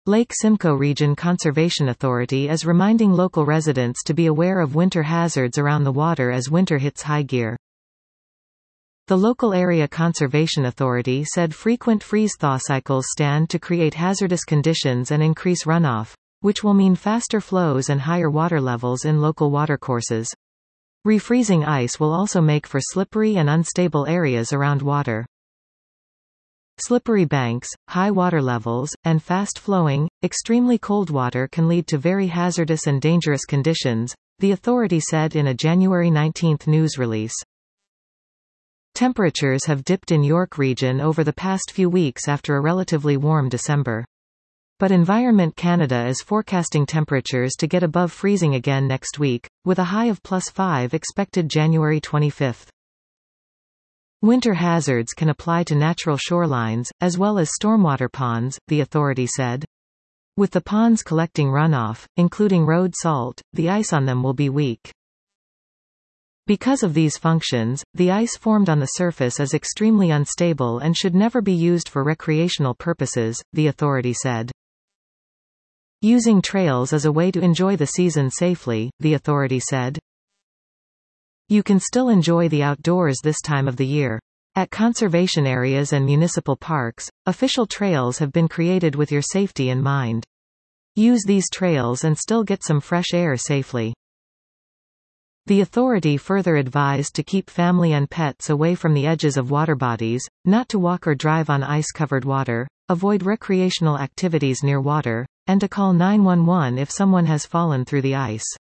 Lake Simcoe Region Conservation Authority is reminding local residents to be aware of winter hazards around the water as winter hits high gear. The local Area Conservation Authority said frequent freeze-thaw cycles stand to create hazardous conditions and increase runoff, which will mean faster flows and higher water levels in local watercourses. Refreezing ice will also make for slippery and unstable areas around water. Slippery banks, high water levels, and fast-flowing, extremely cold water can lead to very hazardous and dangerous conditions, the authority said in a January 19 news release. Temperatures have dipped in York Region over the past few weeks after a relatively warm December. But Environment Canada is forecasting temperatures to get above freezing again next week, with a high of +5 expected January 25. Winter hazards can apply to natural shorelines, as well as stormwater ponds, the authority said. With the ponds collecting runoff, including road salt, the ice on them will be weak. Because of these functions, the ice formed on the surface is extremely unstable and should never be used for recreational purposes, the authority said. Using trails is a way to enjoy the season safely, the authority said. You can still enjoy the outdoors this time of the year. At conservation areas and municipal parks, official trails have been created with your safety in mind. Use these trails and still get some fresh air safely. The authority further advised to keep family and pets away from the edges of water bodies, not to walk or drive on ice-covered water, avoid recreational activities near water, and to call 911 if someone has fallen through the ice.